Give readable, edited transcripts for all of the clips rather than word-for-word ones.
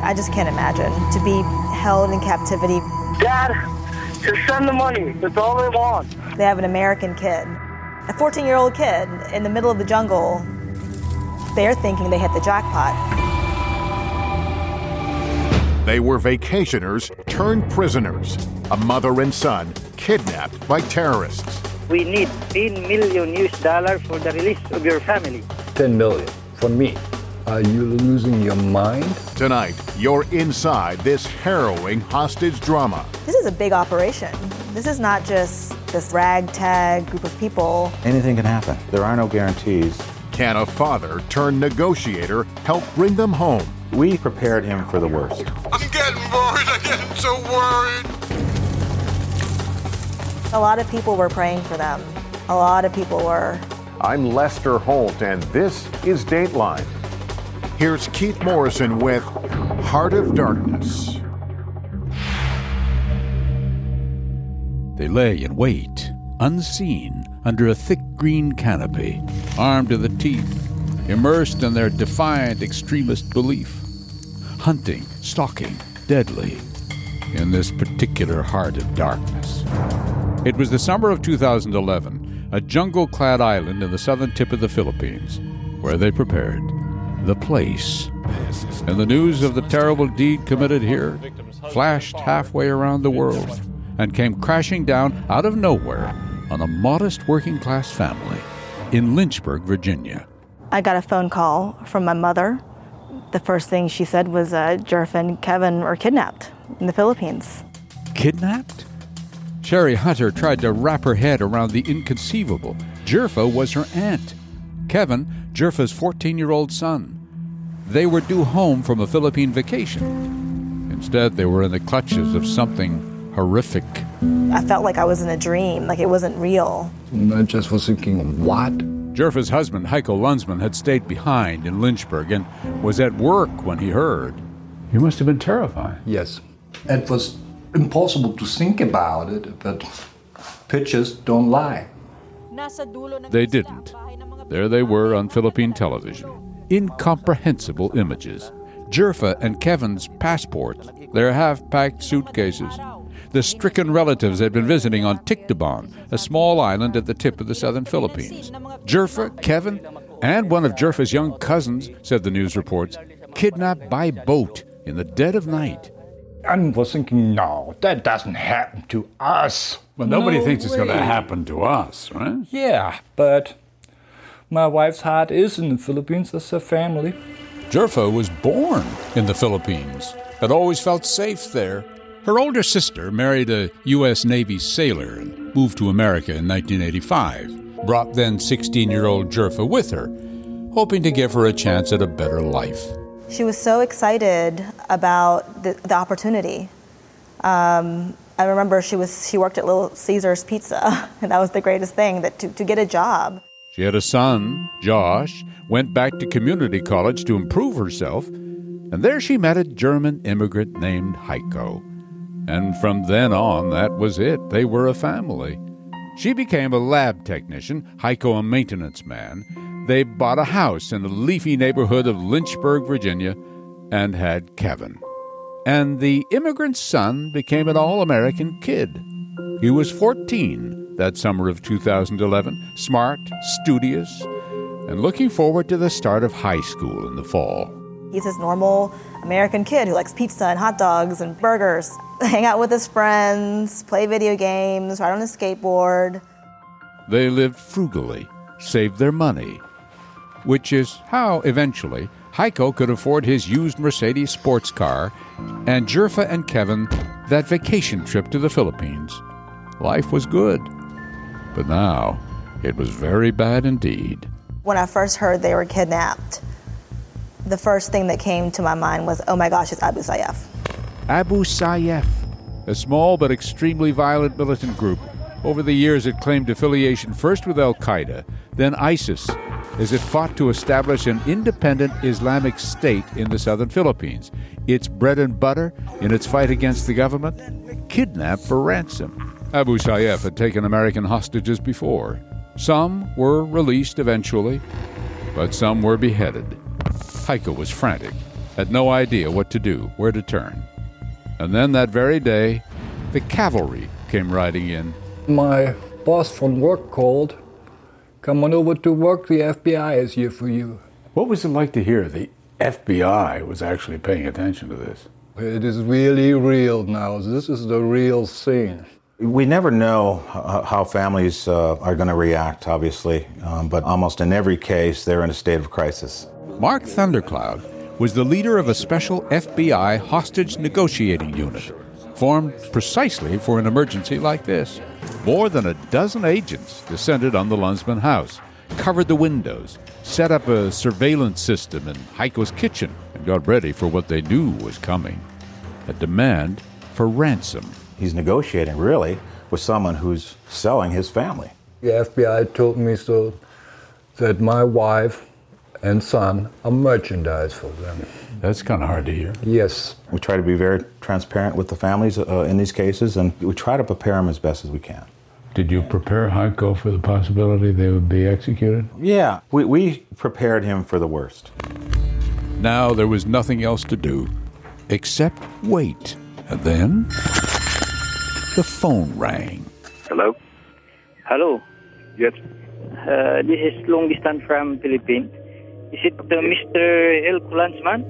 I just can't imagine to be held in captivity. Dad, just send the money. That's all they want. They have an American kid, a 14-year-old kid in the middle of the jungle. They're thinking they hit the jackpot. They were vacationers turned prisoners, a mother and son kidnapped by terrorists. We need $10 million for the release of your family. 10 million for me. Are you losing your mind? Tonight, you're inside this harrowing hostage drama. This is a big operation. This is not just this ragtag group of people. Anything can happen. There are no guarantees. Can a father turned negotiator help bring them home? We prepared him for the worst. I'm getting worried. I'm getting so worried. A lot of people were praying for them. A lot of people were. I'm Lester Holt, and this is Dateline. Here's Keith Morrison with Heart of Darkness. They lay in wait, unseen, under a thick green canopy, armed to the teeth, immersed in their defiant extremist belief. Hunting, stalking, deadly, in this particular heart of darkness. It was the summer of 2011, a jungle-clad island in the southern tip of the Philippines, where they prepared the place. And the news of the terrible deed committed here flashed halfway around the world and came crashing down out of nowhere on a modest working-class family in Lynchburg, Virginia. I got a phone call from my mother. The first thing she said was Jerf and Kevin were kidnapped in the Philippines. Kidnapped? Sherry Hunter tried to wrap her head around the inconceivable. Jerfa was her aunt. Kevin, Jerfa's 14-year-old son. They were due home from a Philippine vacation. Instead, they were in the clutches of something horrific. I felt like I was in a dream, like it wasn't real. I just was thinking, what? Jerfa's husband, Heiko Lunsman, had stayed behind in Lynchburg and was at work when he heard. You must have been terrified. Yes. It was impossible to think about it, but pictures don't lie. They didn't. There they were on Philippine television. Incomprehensible images. Jerfa and Kevin's passports, their half-packed suitcases. The stricken relatives had been visiting on Tiktaban, a small island at the tip of the southern Philippines. Jerfa, Kevin, and one of Jerfa's young cousins, said the news reports, kidnapped by boat in the dead of night. I was thinking, no, that doesn't happen to us. Well, nobody thinks it's going to happen to us, right? Yeah, but my wife's heart is in the Philippines as a family. Jerfa was born in the Philippines, had always felt safe there. Her older sister married a U.S. Navy sailor and moved to America in 1985, brought then 16-year-old Jerfa with her, hoping to give her a chance at a better life. She was so excited about the opportunity. I remember she worked at Little Caesars Pizza, and that was the greatest thing, that to get a job. She had a son, Josh, went back to community college to improve herself, and there she met a German immigrant named Heiko. And from then on, that was it. They were a family. She became a lab technician, Heiko a maintenance man. They bought a house in the leafy neighborhood of Lynchburg, Virginia, and had Kevin. And the immigrant's son became an all-American kid. He was 14 that summer of 2011, smart, studious, and looking forward to the start of high school in the fall. He's this normal American kid who likes pizza and hot dogs and burgers, hang out with his friends, play video games, ride on a skateboard. They lived frugally, saved their money, which is how, eventually, Heiko could afford his used Mercedes sports car and Jerfa and Kevin that vacation trip to the Philippines. Life was good, but now it was very bad indeed. When I first heard they were kidnapped, the first thing that came to my mind was, oh my gosh, it's Abu Sayyaf. Abu Sayyaf, a small but extremely violent militant group. Over the years, it claimed affiliation first with Al-Qaeda, then ISIS, as it fought to establish an independent Islamic state in the southern Philippines. Its bread and butter in its fight against the government? Kidnapped for ransom. Abu Sayyaf had taken American hostages before. Some were released eventually, but some were beheaded. Heiko was frantic. had no idea what to do, where to turn. And then that very day, the cavalry came riding in. My boss from work called. Come on over to work, the FBI is here for you. What was it like to hear the FBI was actually paying attention to this? It is really real now. This is the real thing. We never know how families are going to react, obviously, but almost in every case, they're in a state of crisis. Mark Thundercloud was the leader of a special FBI hostage negotiating unit, formed precisely for an emergency like this. More than a dozen agents descended on the Lunsman house, covered the windows, set up a surveillance system in Heiko's kitchen, and got ready for what they knew was coming, a demand for ransom. He's negotiating, really, with someone who's selling his family. The FBI told me so that my wife and son are merchandise for them. That's kind of hard to hear. Yes. We try to be very transparent with the families in these cases, and we try to prepare them as best as we can. Did you prepare Heiko for the possibility they would be executed? Yeah, we prepared him for the worst. Now there was nothing else to do except wait. And then the phone rang. Hello? Hello. Yes. This is long distance from Philippines. Is it Mr. El Kulansman?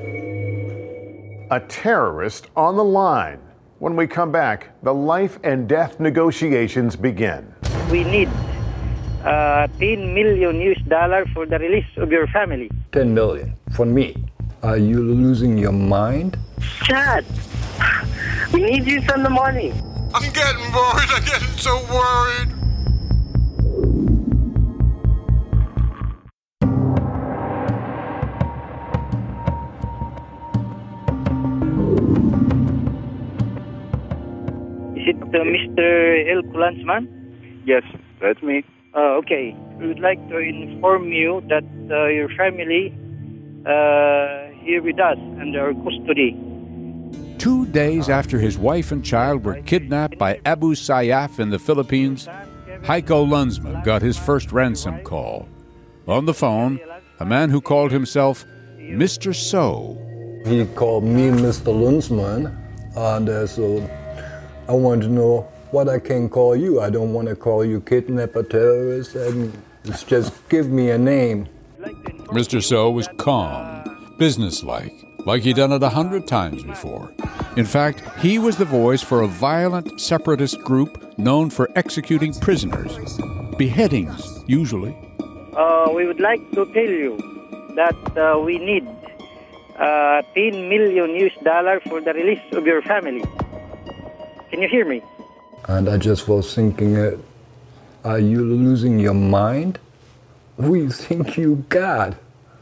A terrorist on the line. When we come back, the life and death negotiations begin. We need $10 million for the release of your family. 10 million from me. Are you losing your mind? Chad, we need you some of the money. I'm getting worried. I'm getting so worried. Is it Mr. El Kulansman? Yes, that's me. Okay. We would like to inform you that your family here with us under custody. 2 days after his wife and child were kidnapped by Abu Sayyaf in the Philippines, Heiko Lunsman got his first ransom call. On the phone, a man who called himself Mr. So. He called me Mr. Lunsman, and so I want to know what I can call you. I don't want to call you kidnapper, terrorist, and just give me a name. Mr. So was calm, businesslike, like he'd done it 100 times before. In fact, he was the voice for a violent separatist group known for executing prisoners. Beheadings, usually. We would like to tell you that we need $10 million for the release of your family. Can you hear me? And I just was thinking, are you losing your mind? Who you think you got?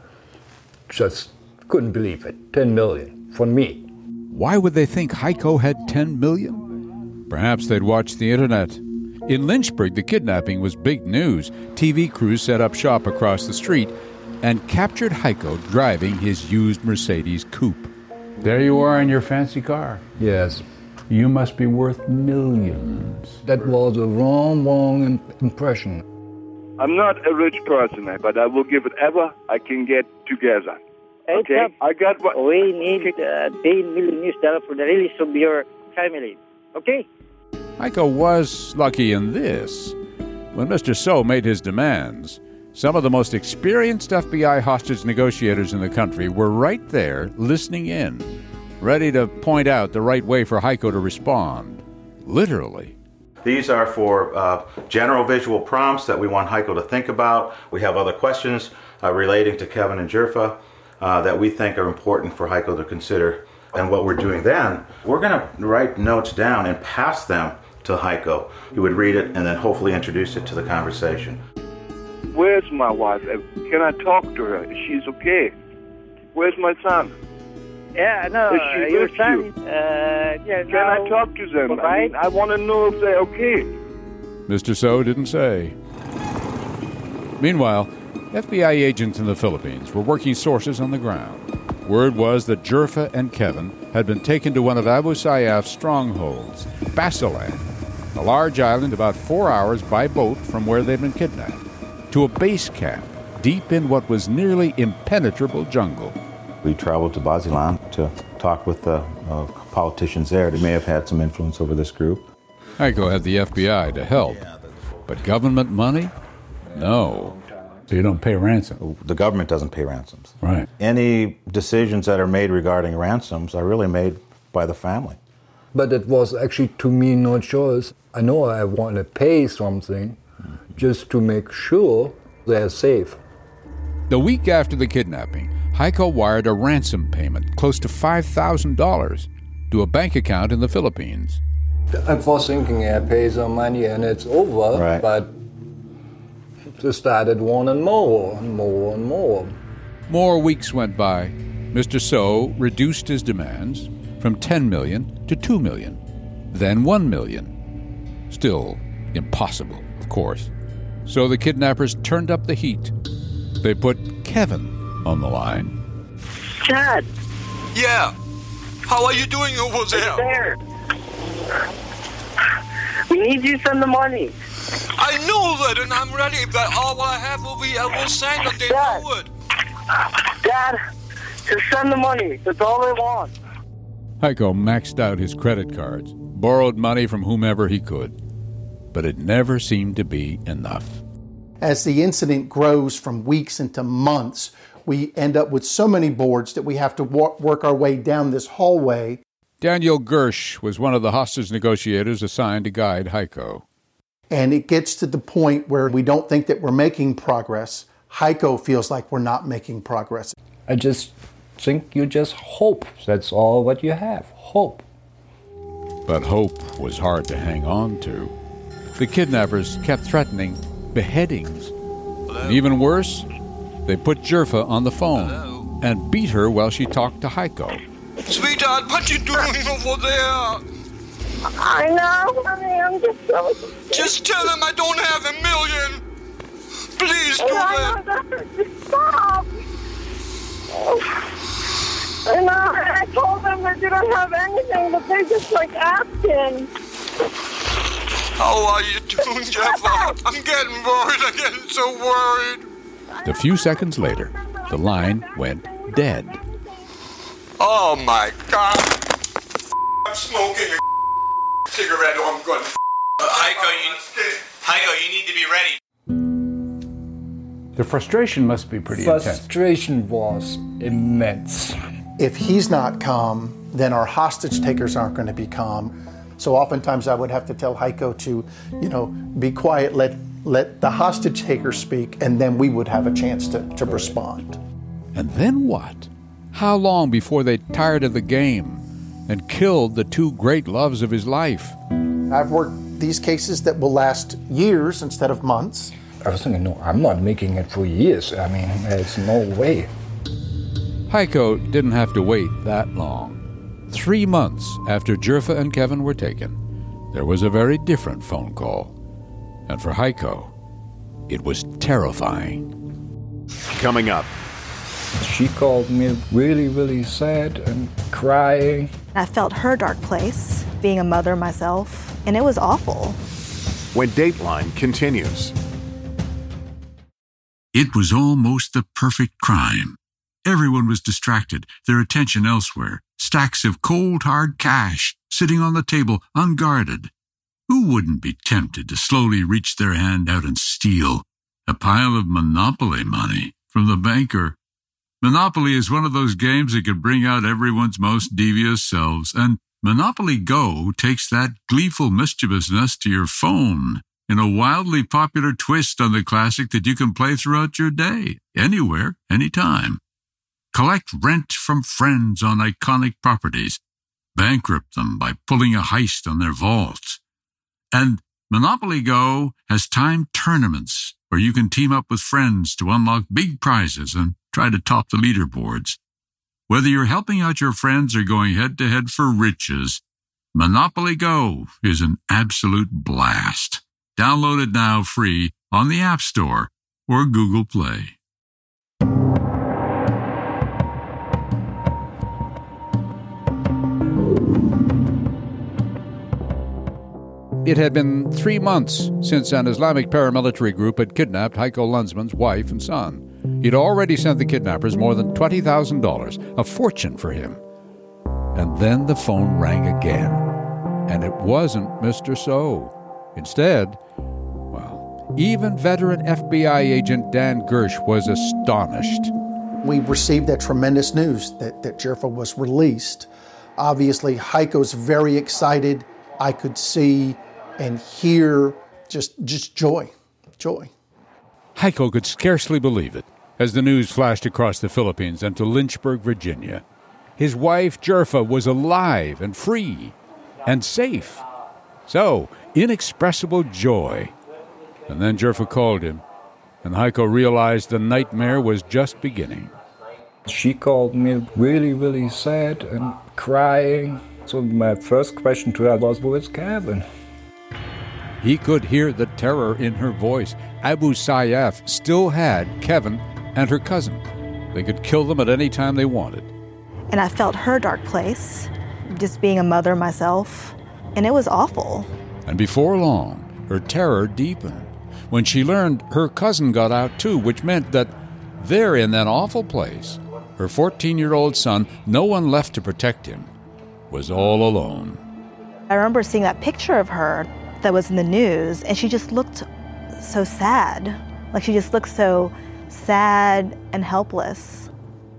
Just couldn't believe it. 10 million from me. Why would they think Heiko had 10 million? Perhaps they'd watched the internet. In Lynchburg, the kidnapping was big news. TV crews set up shop across the street and captured Heiko driving his used Mercedes coupe. There you are in your fancy car. Yes. You must be worth millions. That was a wrong impression. I'm not a rich person, but I will give whatever I can get together. Okay? I got what... We need $10 million for the release of your family. Okay? Heiko was lucky in this. When Mr. So made his demands, some of the most experienced FBI hostage negotiators in the country were right there listening in, ready to point out the right way for Heiko to respond. Literally. These are for general visual prompts that we want Heiko to think about. We have other questions relating to Kevin and Jirfa that we think are important for Heiko to consider. And what we're doing then, we're going to write notes down and pass them to Heiko. He would read it and then hopefully introduce it to the conversation. Where's my wife? Can I talk to her? She's okay. Where's my son? Yeah, no, your son. Can I talk to them? I want to know if they're okay. Mr. So didn't say. Meanwhile, FBI agents in the Philippines were working sources on the ground. Word was that Jirfa and Kevin had been taken to one of Abu Sayyaf's strongholds, Basilan, a large island about 4 hours by boat from where they'd been kidnapped, to a base camp deep in what was nearly impenetrable jungle. We traveled to Swaziland to talk with the politicians there. They may have had some influence over this group. Heiko had the FBI to help, but government money? No. So you don't pay ransom? The government doesn't pay ransoms. Right. Any decisions that are made regarding ransoms are really made by the family. But it was actually, to me, no choice. I know I want to pay something just to make sure they're safe. The week after the kidnapping, Heiko wired a ransom payment close to $5,000 to a bank account in the Philippines. I was thinking I pay some money and it's over, right. But it started wanting more and more and more. More weeks went by. Mr. So reduced his demands from $10 million to $2 million, then $1 million. Still impossible, of course. So the kidnappers turned up the heat. They put Kevin on the line. Dad. Yeah. How are you doing over there? We need you to send the money. I know that, and I'm ready. But all I have will be, I will send the day forward. Dad, just send the money. That's all I want. Heiko maxed out his credit cards, borrowed money from whomever he could, but it never seemed to be enough. As the incident grows from weeks into months, we end up with so many boards that we have to work our way down this hallway. Daniel Gersh was one of the hostage negotiators assigned to guide Heiko. And it gets to the point where we don't think that we're making progress. Heiko feels like we're not making progress. I just think you just hope. That's all what you have, hope. But hope was hard to hang on to. The kidnappers kept threatening beheadings. And even worse, they put Jerfa on the phone and beat her while she talked to Heiko. Sweetheart, what you doing over there? I know, honey, I'm just so scared. Just tell him I don't have $1 million. Please do that. Stop. And I told them that you don't have anything, but they just asking. How are you doing, Jerfa? I'm getting worried. I'm getting so worried. A few seconds later, the line went dead. Oh, my God. I'm smoking a cigarette. I'm going to Heiko, you need to be ready. The frustration must be pretty intense. Frustration was immense. If he's not calm, then our hostage takers aren't going to be calm. So oftentimes I would have to tell Heiko to, be quiet, let the hostage taker speak, and then we would have a chance to respond. And then what? How long before they tired of the game and killed the two great loves of his life? I've worked these cases that will last years instead of months. I was thinking, no, I'm not making it for years. I mean, there's no way. Heiko didn't have to wait that long. 3 months after Jerfa and Kevin were taken, there was a very different phone call. And for Heiko, it was terrifying. Coming up. She called me really, really sad and crying. I felt her dark place, being a mother myself, and it was awful. When Dateline continues. It was almost the perfect crime. Everyone was distracted, their attention elsewhere. Stacks of cold, hard cash sitting on the table, unguarded. Who wouldn't be tempted to slowly reach their hand out and steal a pile of Monopoly money from the banker? Monopoly is one of those games that can bring out everyone's most devious selves, and Monopoly Go takes that gleeful mischievousness to your phone in a wildly popular twist on the classic that you can play throughout your day, anywhere, anytime. Collect rent from friends on iconic properties. Bankrupt them by pulling a heist on their vaults. And Monopoly Go has timed tournaments where you can team up with friends to unlock big prizes and try to top the leaderboards. Whether you're helping out your friends or going head-to-head for riches, Monopoly Go is an absolute blast. Download it now free on the App Store or Google Play. It had been 3 months since an Islamic paramilitary group had kidnapped Heiko Lunsman's wife and son. He'd already sent the kidnappers more than $20,000, a fortune for him. And then the phone rang again. And it wasn't Mr. So. Instead, well, even veteran FBI agent Dan Gersh was astonished. We received that tremendous news that Jerfa was released. Obviously, Heiko's very excited. I could see and hear just joy. Heiko could scarcely believe it as the news flashed across the Philippines and to Lynchburg, Virginia. His wife, Jerfa, was alive and free and safe. So, inexpressible joy. And then Jerfa called him, and Heiko realized the nightmare was just beginning. She called me really, really sad and crying. So my first question to her was, where's Kevin? He could hear the terror in her voice. Abu Sayyaf still had Kevin and her cousin. They could kill them at any time they wanted. And I felt her dark place, just being a mother myself, and it was awful. And before long, her terror deepened when she learned her cousin got out too, which meant that there in that awful place, her 14-year-old son, no one left to protect him, was all alone. I remember seeing that picture of her that was in the news, and she just looked so sad. Like she just looked so sad and helpless.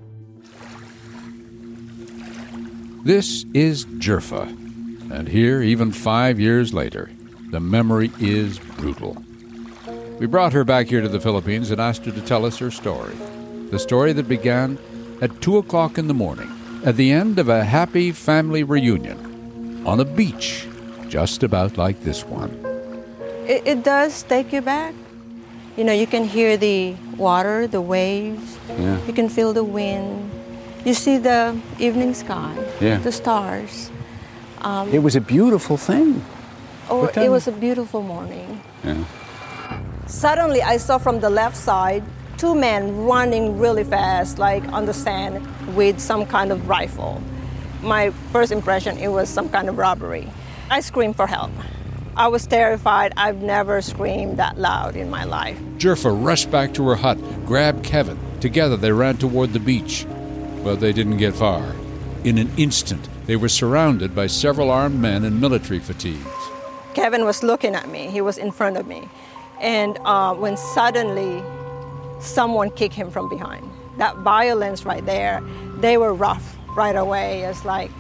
This is Jerfa, and here, even 5 years later, the memory is brutal. We brought her back here to the Philippines and asked her to tell us her story. The story that began at 2 o'clock in the morning, at the end of a happy family reunion, on a beach just about like this one. It does take you back. You know, you can hear the water, the waves. Yeah. You can feel the wind. You see the evening sky, the stars. It was a beautiful thing. It was a beautiful morning. Yeah. Suddenly, I saw from the left side 2 men running really fast, like on the sand, with some kind of rifle. My first impression, it was some kind of robbery. I screamed for help. I was terrified. I've never screamed that loud in my life. Jerfa rushed back to her hut, grabbed Kevin. Together they ran toward the beach, but they didn't get far. In an instant, they were surrounded by several armed men in military fatigues. Kevin was looking at me. He was in front of me. And when suddenly someone kicked him from behind. That violence right there, they were rough right away. It's like,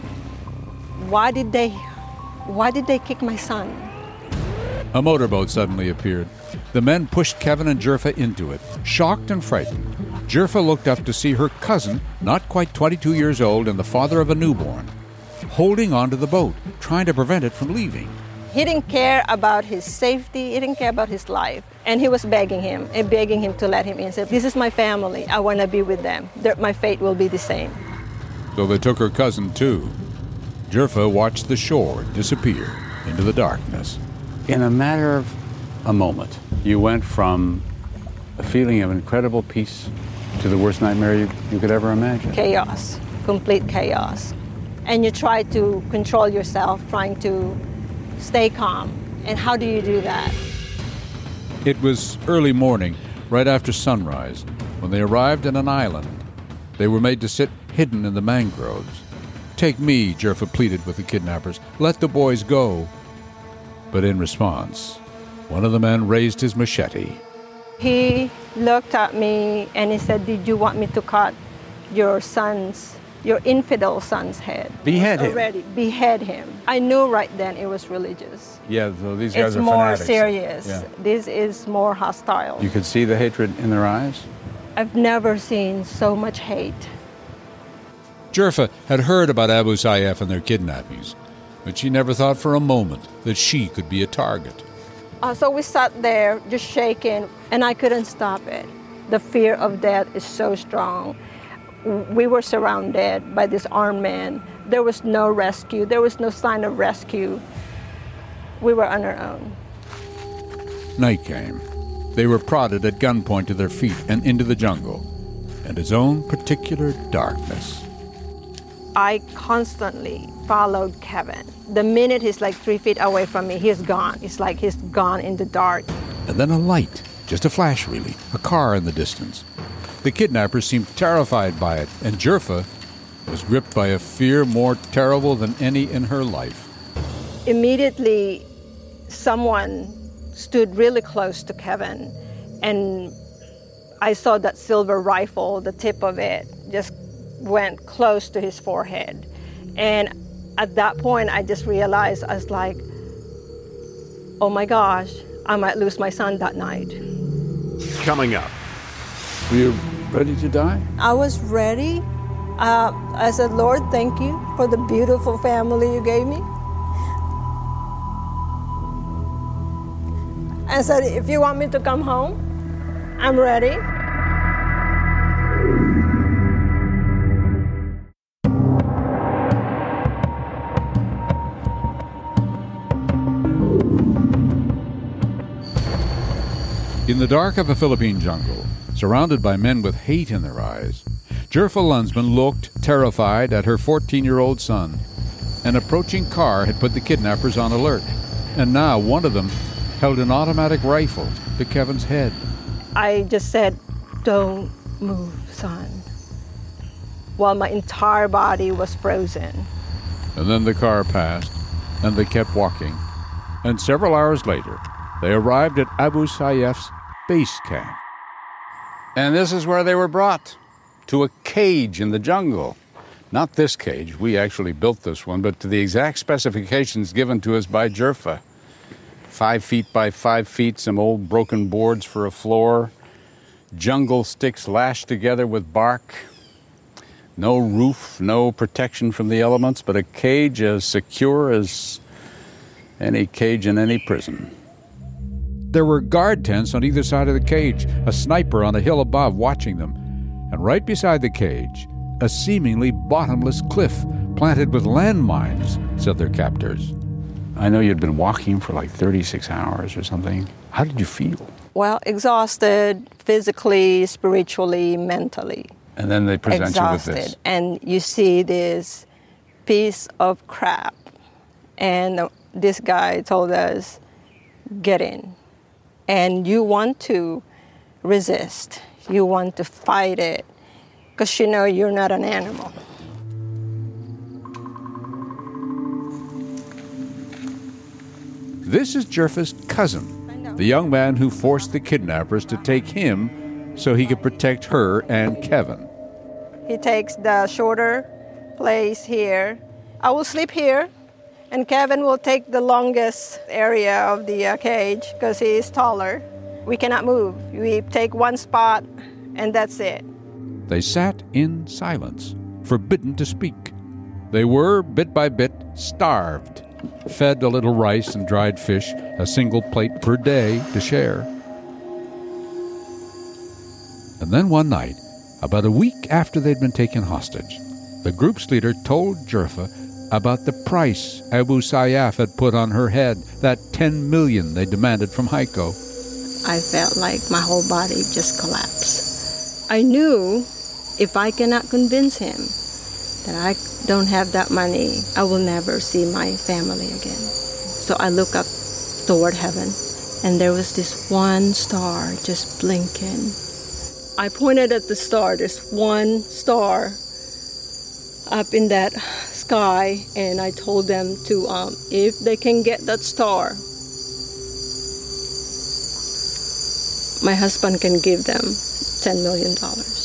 why did they kick my son? A motorboat suddenly appeared. The men pushed Kevin and Jerfa into it. Shocked and frightened, Jerfa looked up to see her cousin, not quite 22 years old and the father of a newborn, holding onto the boat, trying to prevent it from leaving. He didn't care about his safety. He didn't care about his life. And he was begging him to let him in. He said, this is my family. I want to be with them. My fate will be the same. So they took her cousin, too. Jerfa watched the shore disappear into the darkness. In a matter of a moment, you went from a feeling of incredible peace to the worst nightmare you could ever imagine. Chaos, complete chaos. And you try to control yourself, trying to stay calm. And how do you do that? It was early morning, right after sunrise, when they arrived at an island. They were made to sit hidden in the mangroves. Take me, Jerfa pleaded with the kidnappers. Let the boys go. But in response, one of the men raised his machete. He looked at me and he said, did you want me to cut your infidel son's head? Behead him. Already, behead him. I knew right then it was religious. Yeah, so these guys it's are more fanatics. Serious. Yeah. This is more hostile. You could see the hatred in their eyes? I've never seen so much hate. Jerfa had heard about Abu Sayyaf and their kidnappings, but she never thought for a moment that she could be a target. So we sat there just shaking, and I couldn't stop it. The fear of death is so strong. We were surrounded by this armed men. There was no rescue. There was no sign of rescue. We were on our own. Night came. They were prodded at gunpoint to their feet and into the jungle, and its own particular darkness. I constantly followed Kevin. The minute he's like 3 feet away from me, he's gone. It's like he's gone in the dark. And then a light, just a flash really, a car in the distance. The kidnappers seemed terrified by it, and Jerfa was gripped by a fear more terrible than any in her life. Immediately, someone stood really close to Kevin, and I saw that silver rifle, the tip of it, just went close to his forehead. And at that point, I just realized, I was like, oh my gosh, I might lose my son that night. Coming up. Were you ready to die? I was ready. I said, Lord, thank you for the beautiful family you gave me. I said, if you want me to come home, I'm ready. In the dark of a Philippine jungle, surrounded by men with hate in their eyes, Jerfa Lunsman looked terrified at her 14-year-old son. An approaching car had put the kidnappers on alert, and now one of them held an automatic rifle to Kevin's head. I just said, don't move, son, while my entire body was frozen. And then the car passed, and they kept walking. And several hours later, they arrived at Abu Sayyaf's base camp. And this is where they were brought, to a cage in the jungle. Not this cage, we actually built this one, but to the exact specifications given to us by Jerfa. 5 feet by 5 feet, some old broken boards for a floor, jungle sticks lashed together with bark, no roof, no protection from the elements, but a cage as secure as any cage in any prison. There were guard tents on either side of the cage, a sniper on a hill above watching them, and right beside the cage, a seemingly bottomless cliff planted with landmines, said their captors. I know you'd been walking for like 36 hours or something. How did you feel? Well, exhausted, physically, spiritually, mentally. And then they present you with this. And you see this piece of crap. And this guy told us, get in. And you want to resist. You want to fight it. Because you know you're not an animal. This is Jerfa's cousin, the young man who forced the kidnappers to take him so he could protect her and Kevin. He takes the shorter place here. I will sleep here, and Kevin will take the longest area of the cage because he is taller. We cannot move. We take one spot, and that's it. They sat in silence, forbidden to speak. They were, bit by bit, starved, fed a little rice and dried fish, a single plate per day to share. And then one night, about a week after they'd been taken hostage, the group's leader told Jerfa about the price Abu Sayyaf had put on her head, that $10 million they demanded from Heiko. I felt like my whole body just collapsed. I knew if I cannot convince him that I don't have that money, I will never see my family again. So I look up toward heaven, and there was this one star just blinking. I pointed at the star, this one star up in that sky, and I told them to, if they can get that star, my husband can give them $10 million.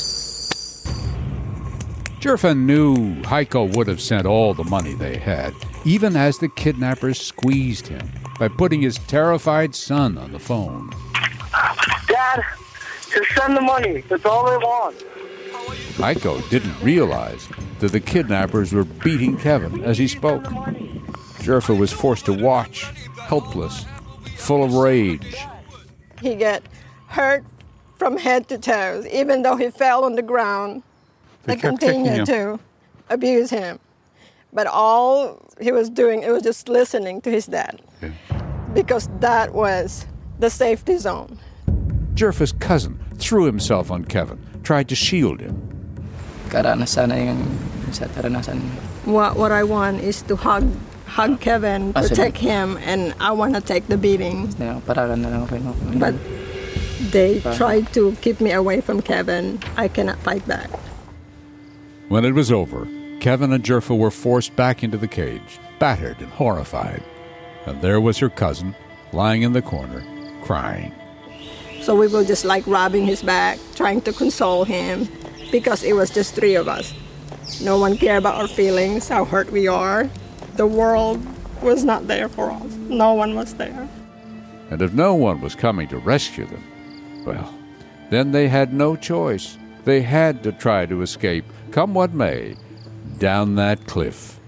Jerfa knew Heiko would have sent all the money they had, even as the kidnappers squeezed him by putting his terrified son on the phone. Dad, just send the money. That's all they want. Heiko didn't realize that the kidnappers were beating Kevin as he spoke. Jerfa was forced to watch, helpless, full of rage. He got hurt from head to toes, even though he fell on the ground. They continued to abuse him. But all he was doing, it was just listening to his dad. Yeah. Because that was the safety zone. Jerfa's cousin threw himself on Kevin, tried to shield him. What I want is to hug Kevin, protect him, and I want to take the beating. But They tried to keep me away from Kevin. I cannot fight back. When it was over, Kevin and Jerfa were forced back into the cage, battered and horrified. And there was her cousin, lying in the corner, crying. So we were just like rubbing his back, trying to console him, because it was just three of us. No one cared about our feelings, how hurt we are. The world was not there for us. No one was there. And if no one was coming to rescue them, well, then they had no choice. They had to try to escape, come what may, down that cliff.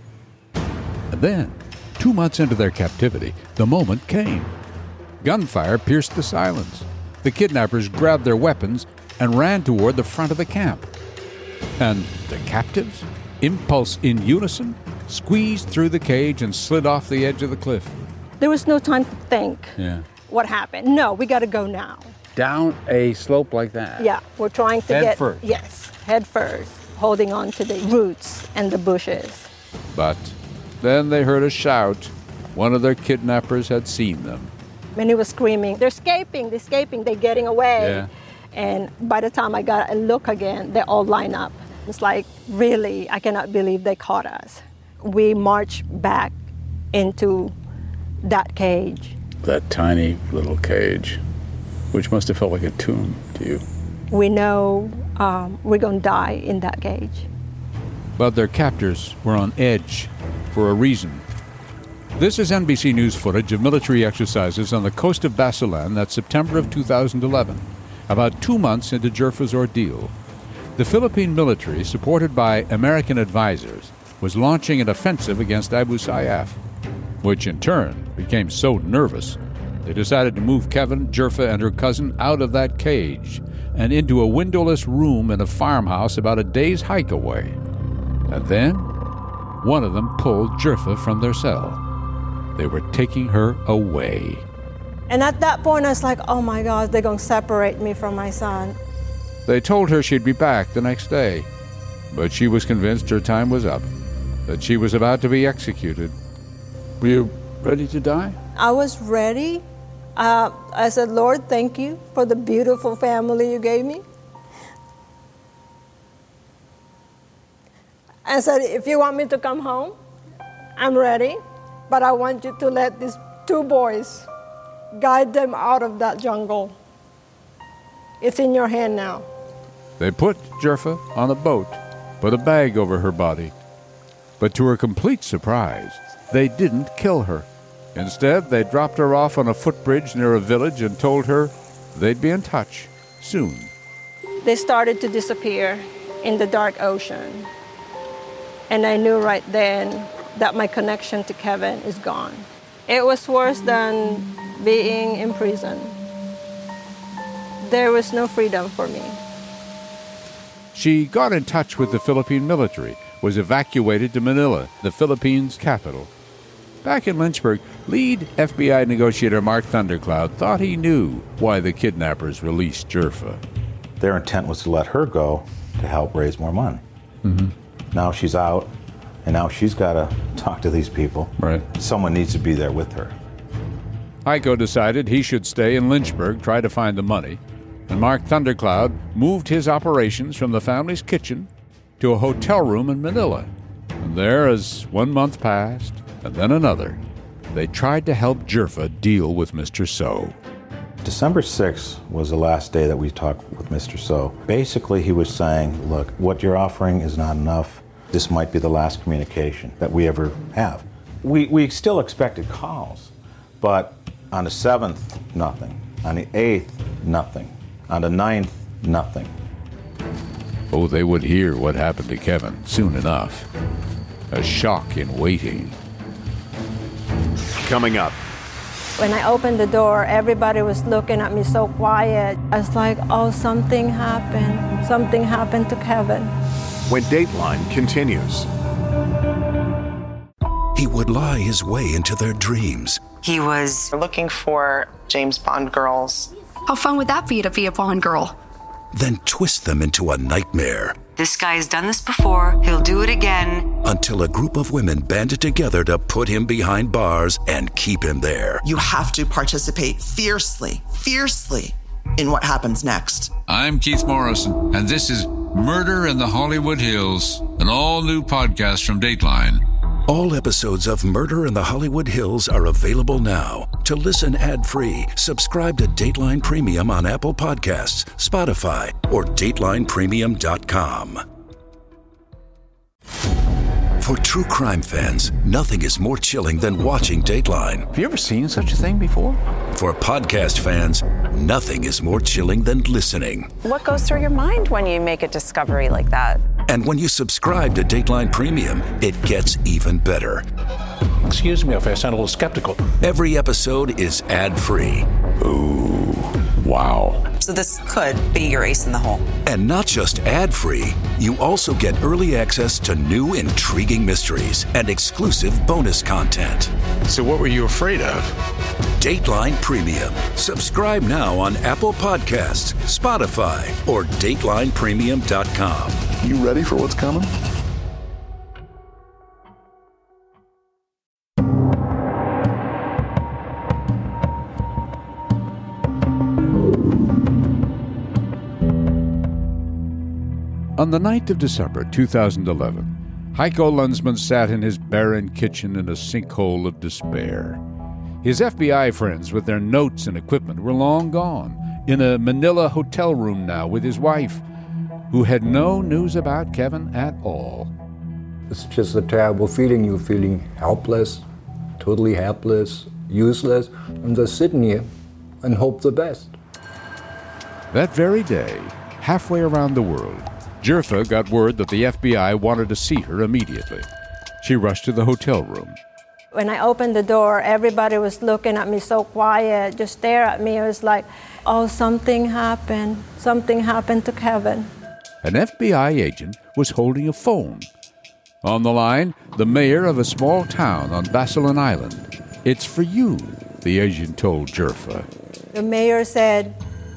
And then, 2 months into their captivity, the moment came. Gunfire pierced the silence. The kidnappers grabbed their weapons and ran toward the front of the camp. And the captives, impulse in unison, squeezed through the cage and slid off the edge of the cliff. There was no time to think what happened. No, we got to go now. Down a slope like that? Yeah, we're trying to Head first. Yes, head first, holding on to the roots and the bushes. But then they heard a shout. One of their kidnappers had seen them. And he was screaming, they're escaping, they're getting away. Yeah. And by the time I got a look again, they all line up. It's like, really, I cannot believe they caught us. We marched back into that cage. That tiny little cage, which must have felt like a tomb to you. We know we're going to die in that cage. But their captors were on edge for a reason. This is NBC News footage of military exercises on the coast of Basilan that September of 2011, about 2 months into Jerfa's ordeal. The Philippine military, supported by American advisors, was launching an offensive against Abu Sayyaf, which in turn became so nervous they decided to move Kevin, Jerfa, and her cousin out of that cage and into a windowless room in a farmhouse about a day's hike away. And then one of them pulled Jerfa from their cell. They were taking her away. And at that point, I was like, oh my God, they're going to separate me from my son. They told her she'd be back the next day, but she was convinced her time was up, that she was about to be executed. Were you ready to die? I was ready. I said, Lord, thank you for the beautiful family you gave me. I said, if you want me to come home, I'm ready. But I want you to let these two boys guide them out of that jungle. It's in your hand now. They put Jerfa on a boat, put a bag over her body. But to her complete surprise, they didn't kill her. Instead, they dropped her off on a footbridge near a village and told her they'd be in touch soon. They started to disappear in the dark ocean. And I knew right then that my connection to Kevin is gone. It was worse than being in prison. There was no freedom for me. She got in touch with the Philippine military, was evacuated to Manila, the Philippines' capital. Back in Lynchburg, lead FBI negotiator Mark Thundercloud thought he knew why the kidnappers released Jerfa. Their intent was to let her go to help raise more money. Mm-hmm. Now she's out, and now she's got to talk to these people. Right. Someone needs to be there with her. Heiko decided he should stay in Lynchburg, try to find the money, and Mark Thundercloud moved his operations from the family's kitchen to a hotel room in Manila. And there, as 1 month passed, and then another, they tried to help Jerfa deal with Mr. So. December 6th was the last day that we talked with Mr. So. Basically, he was saying, look, what you're offering is not enough. This might be the last communication that we ever have. We still expected calls, but on the 7th, nothing. On the 8th, nothing. On the 9th, nothing. Oh, they would hear what happened to Kevin soon enough. A shock in waiting. Coming up. When I opened the door, everybody was looking at me so quiet. I was like, oh, something happened. Something happened to Kevin. When Dateline continues. He would lie his way into their dreams. He was looking for James Bond girls. How fun would that be to be a Bond girl? Then twist them into a nightmare. This guy's done this before. He'll do it again. Until a group of women banded together to put him behind bars and keep him there. You have to participate fiercely in what happens next. I'm Keith Morrison, and this is Murder in the Hollywood Hills, an all-new podcast from Dateline. All episodes of Murder in the Hollywood Hills are available now. To listen ad-free, subscribe to Dateline Premium on Apple Podcasts, Spotify, or DatelinePremium.com. For true crime fans, nothing is more chilling than watching Dateline. Have you ever seen such a thing before? For podcast fans, nothing is more chilling than listening. What goes through your mind when you make a discovery like that? And when you subscribe to Dateline Premium, it gets even better. Excuse me if I sound a little skeptical. Every episode is ad-free. Ooh, wow. So this could be your ace in the hole. And not just ad-free, you also get early access to new intriguing mysteries and exclusive bonus content. So what were you afraid of? Dateline Premium. Subscribe now on Apple Podcasts, Spotify, or DatelinePremium.com. You ready for what's coming? On the night of December 2011, Heiko Lunsman sat in his barren kitchen in a sinkhole of despair. His FBI friends with their notes and equipment were long gone, in a Manila hotel room now with his wife, who had no news about Kevin at all. It's just a terrible feeling. You're feeling helpless, totally helpless, useless, and just sitting here and hope the best. That very day, halfway around the world, Jerfa got word that the FBI wanted to see her immediately. She rushed to the hotel room. When I opened the door, everybody was looking at me so quiet, just stare at me. It was like, oh, something happened. Something happened to Kevin. An FBI agent was holding a phone. On the line, the mayor of a small town on Basilan Island. It's for you, the agent told Jerfa. The mayor said,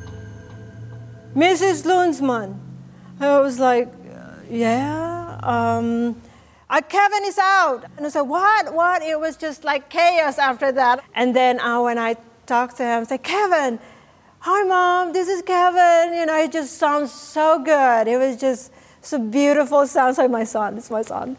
Mrs. Lunsman. I was like, yeah, Kevin is out. And I said, what? It was just like chaos after that. And then when I talked to him, I said, Kevin, hi, Mom, this is Kevin. You know, it just sounds so good. It was just so beautiful. Sounds like my son. It's my son.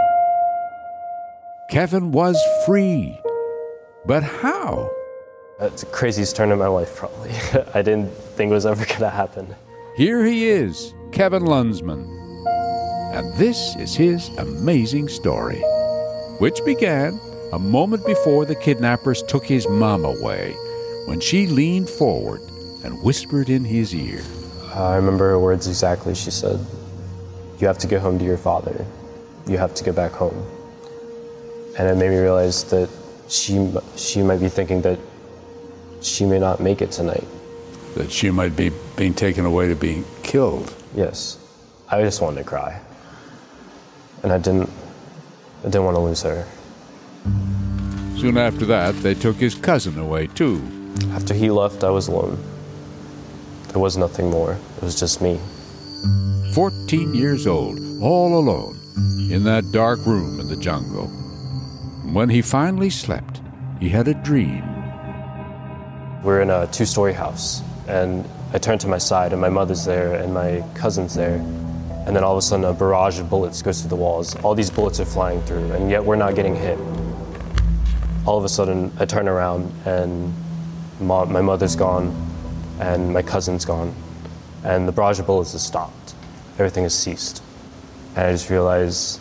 Kevin was free. But how? It's the craziest turn in my life, probably. I didn't think it was ever going to happen. Here he is, Kevin Lunsman. And this is his amazing story, which began a moment before the kidnappers took his mom away, when she leaned forward and whispered in his ear. I remember her words exactly. She said, you have to go home to your father. You have to go back home. And it made me realize that she might be thinking that she may not make it tonight. That she might be being taken away to being killed. Yes. I just wanted to cry. And I didn't want to lose her. Soon after that, they took his cousin away, too. After he left, I was alone. There was nothing more. It was just me. 14 years old, all alone, in that dark room in the jungle. When he finally slept, he had a dream. We're in a two-story house, and I turned to my side, and my mother's there, and my cousin's there. And then all of a sudden, a barrage of bullets goes through the walls. All these bullets are flying through, and yet we're not getting hit. All of a sudden, I turn around, and my mother's gone, and my cousin's gone, and the barrage of bullets has stopped. Everything has ceased. And I just realized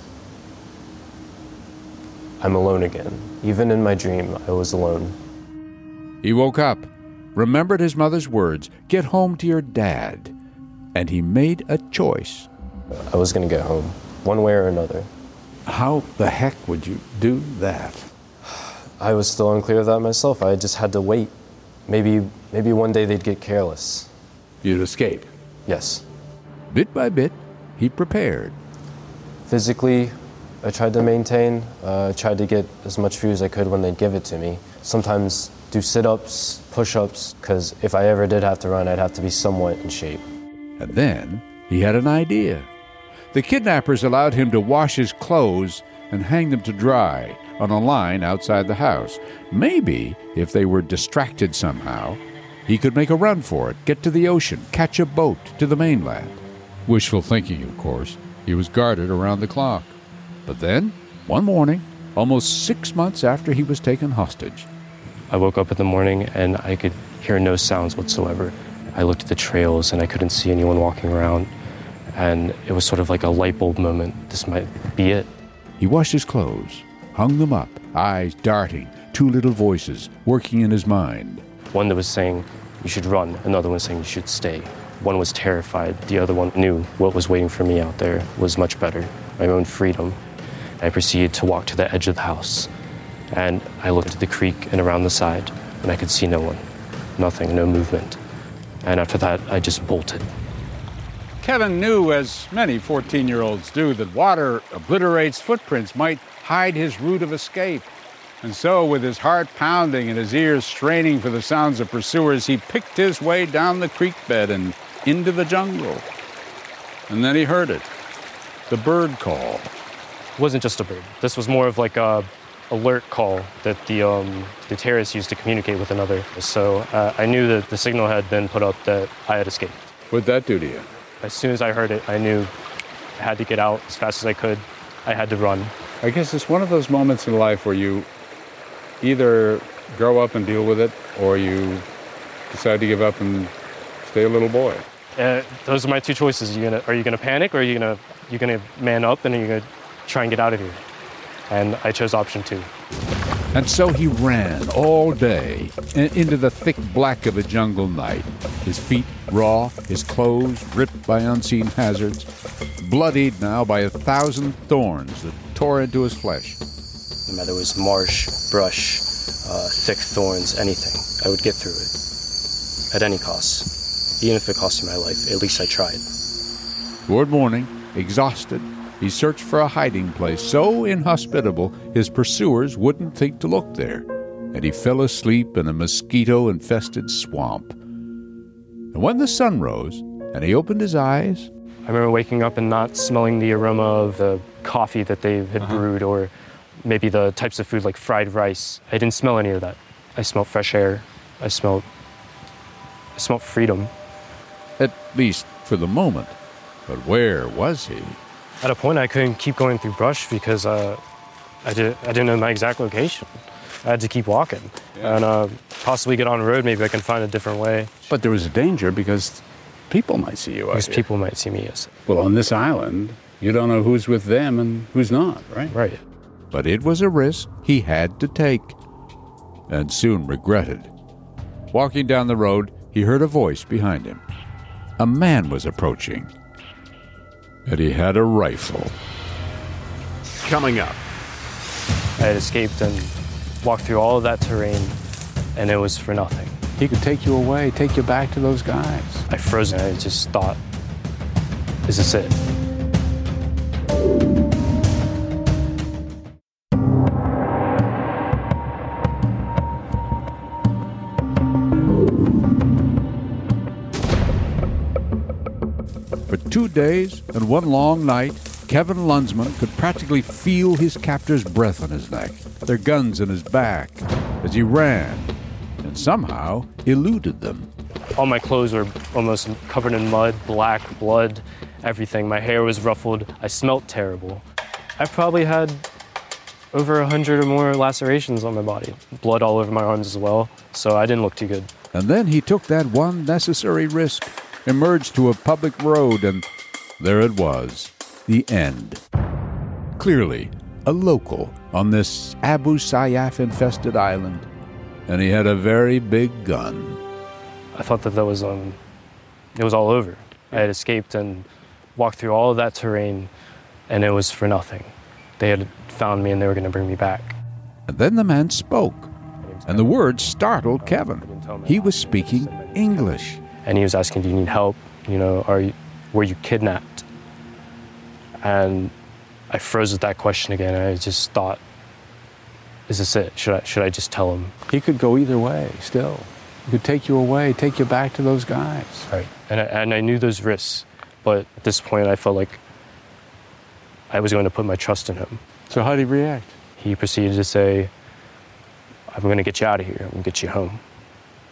I'm alone again. Even in my dream, I was alone. He woke up, remembered his mother's words, get home to your dad, and he made a choice. I was going to get home, one way or another. How the heck would you do that? I was still unclear of that myself. I just had to wait. Maybe one day they'd get careless. You'd escape? Yes. Bit by bit, he prepared. Physically, I tried to maintain. I tried to get as much food as I could when they'd give it to me. Sometimes do sit-ups, push-ups, because if I ever did have to run, I'd have to be somewhat in shape. And then he had an idea. The kidnappers allowed him to wash his clothes and hang them to dry on a line outside the house. Maybe, if they were distracted somehow, He could make a run for it, get to the ocean, catch a boat to the mainland. Wishful thinking, of course. He was guarded around the clock. But then, one morning, almost 6 months after he was taken hostage, I woke up in the morning and I could hear no sounds whatsoever. I looked at the trails and I couldn't see anyone walking around. And it was sort of like a light bulb moment. This might be it. he washed his clothes, hung them up, eyes darting, two little voices working in his mind. One that was saying, you should run. Another one saying, you should stay. One was terrified. The other one knew what was waiting for me out there was much better, my own freedom. I proceeded to walk to the edge of the house, and I looked at the creek and around the side, and I could see no one. Nothing, no movement. And after that, I just bolted. Kevin knew, as many 14-year-olds do, that water obliterates footprints, might hide his route of escape. And so, with his heart pounding and his ears straining for the sounds of pursuers, he picked his way down the creek bed and into the jungle. And then he heard it, the bird call. It wasn't just a bird. This was more of like a alert call that the terrorists used to communicate with another. So I knew that the signal had been put up that I had escaped. What'd that do to you? As soon as I heard it, I knew I had to get out as fast as I could. I had to run. I guess it's one of those moments in life where you either grow up and deal with it, or you decide to give up and stay a little boy. Those are my two choices. Are you gonna panic, or are you gonna man up and are you gonna try and get out of here? And I chose option 2. And so he ran all day into the thick black of a jungle night, his feet raw, his clothes ripped by unseen hazards, bloodied now by 1,000 thorns that tore into his flesh. No matter it was marsh, brush, thick thorns, anything, I would get through it. At any cost. Even if it cost me my life, at least I tried. Toward morning, exhausted, he searched for a hiding place so inhospitable his pursuers wouldn't think to look there, and he fell asleep in a mosquito-infested swamp. And when the sun rose and he opened his eyes, I remember waking up and not smelling the aroma of the coffee that they had brewed, or maybe the types of food like fried rice. I didn't smell any of that. I smelled fresh air. I smelled freedom. At least for the moment. But where was he? At a point, I couldn't keep going through brush because I didn't know my exact location. I had to keep walking and possibly get on the road. Maybe I can find a different way. But there was a danger because people might see you out Because here. people might see me, yes. Well, on this island, you don't know who's with them and who's not, right? Right. But it was a risk he had to take, and soon regretted. Walking down the road, he heard a voice behind him. A man was approaching, and he had a rifle. Coming up. I had escaped and walked through all of that terrain, and it was for nothing. He could take you away, take you back to those guys. I froze and I just thought, is this it? For 2 days and one long night, Kevin Lunsman could practically feel his captor's breath on his neck, their guns in his back, as he ran, and somehow eluded them. All my clothes were almost covered in mud, black, blood, everything. My hair was ruffled. I smelled terrible. I probably had over 100 or more lacerations on my body. Blood all over my arms as well, so I didn't look too good. And then he took that one necessary risk, emerged to a public road, and there it was, the end. Clearly, a local on this Abu Sayyaf-infested island, and he had a very big gun. I thought that was it was all over. I had escaped and walked through all of that terrain, and it was for nothing. They had found me and they were going to bring me back. And then the man spoke, and the words startled Kevin. He was speaking English. And he was asking, do you need help? Were you kidnapped? And I froze with that question again. And I just thought, is this it? Should I just tell him? He could go either way still. He could take you away, take you back to those guys. Right. And I knew those risks, but at this point I felt like I was going to put my trust in him. So how did he react? He proceeded to say, I'm going to get you out of here. I'm going to get you home.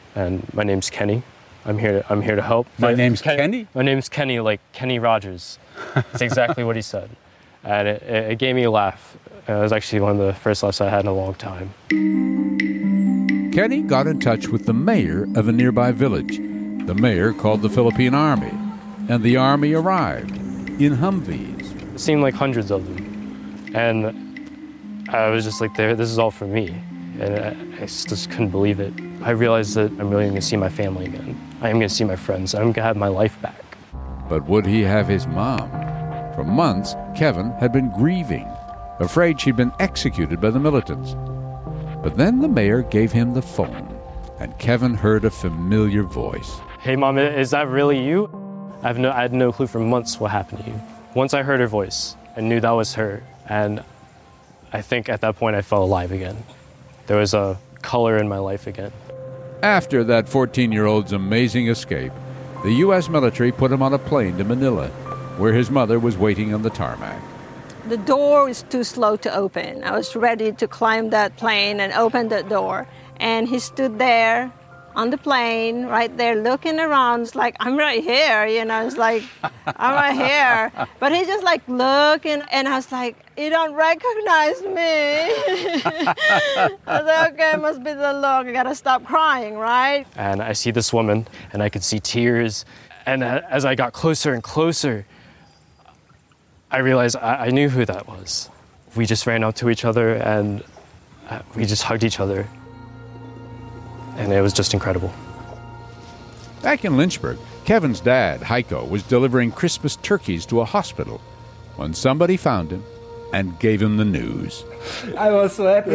and my name's Kenny. I'm here to help. My name's Kenny? My name's Kenny, like Kenny Rogers. That's exactly what he said. And it gave me a laugh. It was actually one of the first laughs I had in a long time. Kenny got in touch with the mayor of a nearby village. The mayor called the Philippine Army, and the Army arrived in Humvees. It seemed like hundreds of them. And I was just like, this is all for me. And I just couldn't believe it. I realized that I'm really going to see my family again. I am going to see my friends. I'm going to have my life back. But would he have his mom? For months, Kevin had been grieving, afraid she'd been executed by the militants. But then the mayor gave him the phone, and Kevin heard a familiar voice. Hey, Mom, is that really you? I had no clue for months what happened to you. Once I heard her voice, I knew that was her. And I think at that point I felt alive again. There was a color in my life again. After that 14-year-old's amazing escape, the U.S. military put him on a plane to Manila, where his mother was waiting on the tarmac. The door was too slow to open. I was ready to climb that plane and open that door. And he stood there on the plane, right there, looking around. It's like, I'm right here, you know. It's like, I'm right here. But he just like looking, and I was like, you don't recognize me. I was like, okay, it must be the look. I gotta stop crying, right? And I see this woman, and I could see tears. And as I got closer and closer, I realized I knew who that was. We just ran up to each other, and we just hugged each other. And it was just incredible. Back in Lynchburg, Kevin's dad, Heiko, was delivering Christmas turkeys to a hospital when somebody found him and gave him the news. I was so happy.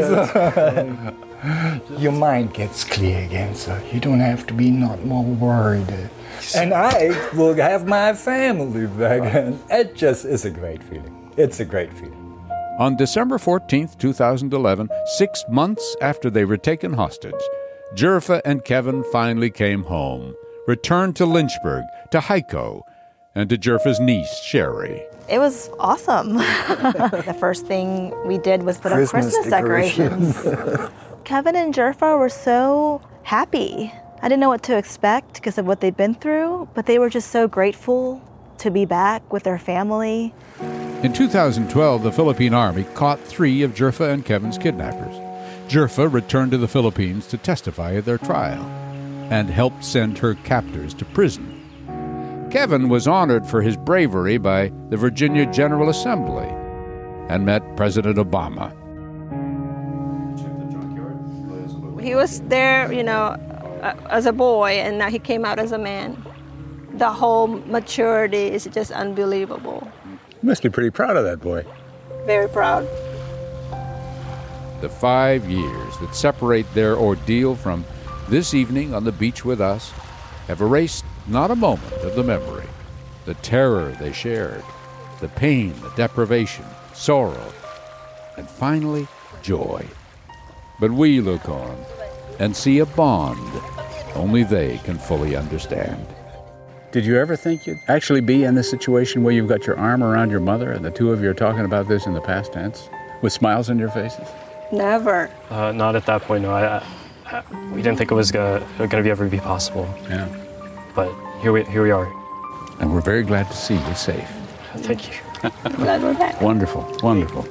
Your mind gets clear again, so you don't have to be not more worried. And I will have my family back, and it just is a great feeling. It's a great feeling. On December 14th, 2011, 6 months after they were taken hostage, Jerfa and Kevin finally came home, returned to Lynchburg, to Heiko, and to Jerfa's niece, Sherry. It was awesome. The first thing we did was put up Christmas decorations. Kevin and Jerfa were so happy. I didn't know what to expect because of what they'd been through, but they were just so grateful to be back with their family. In 2012, the Philippine Army caught 3 of Jerfa and Kevin's kidnappers. Jerfa returned to the Philippines to testify at their trial and helped send her captors to prison. Kevin was honored for his bravery by the Virginia General Assembly and met President Obama. He was there, you know, as a boy, and now he came out as a man. The whole maturity is just unbelievable. You must be pretty proud of that boy. Very proud. The 5 years that separate their ordeal from this evening on the beach with us have erased not a moment of the memory, the terror they shared, the pain, the deprivation, sorrow, and finally, joy. But we look on and see a bond only they can fully understand. Did you ever think you'd actually be in this situation where you've got your arm around your mother and the two of you are talking about this in the past tense with smiles on your faces? Never. Not at that point, no. We didn't think it was gonna ever be possible. Yeah. But here we are. And we're very glad to see you safe. Thank you. Glad we're back. Wonderful, wonderful.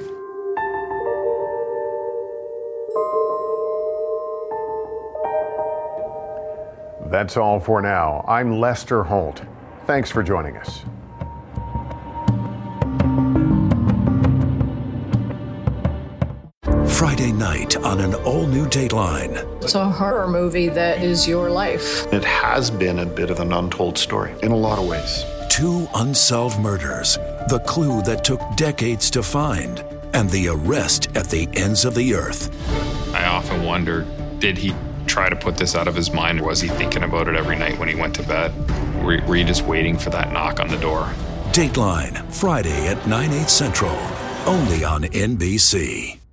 That's all for now. I'm Lester Holt. Thanks for joining us. Friday night on an all-new Dateline. It's a horror movie that is your life. It has been a bit of an untold story in a lot of ways. 2 unsolved murders, the clue that took decades to find, and the arrest at the ends of the earth. I often wonder, did he try to put this out of his mind, or was he thinking about it every night when he went to bed? Were you just waiting for that knock on the door? Dateline, Friday at 9/8 Central, only on NBC.